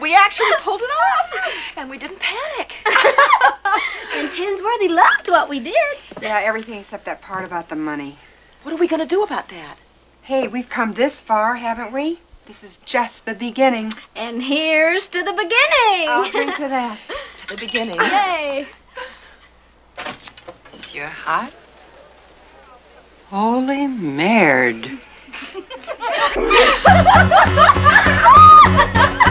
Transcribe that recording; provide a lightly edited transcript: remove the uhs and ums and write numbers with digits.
We actually pulled it off, and we didn't panic. And Tinsworthy loved what we did. Yeah, everything except that part about the money. What are we going to do about that? Hey, we've come this far, haven't we? This is just the beginning. And here's to the beginning. I'll drink to that. To the beginning. Yay. Is your heart? Holy Merd.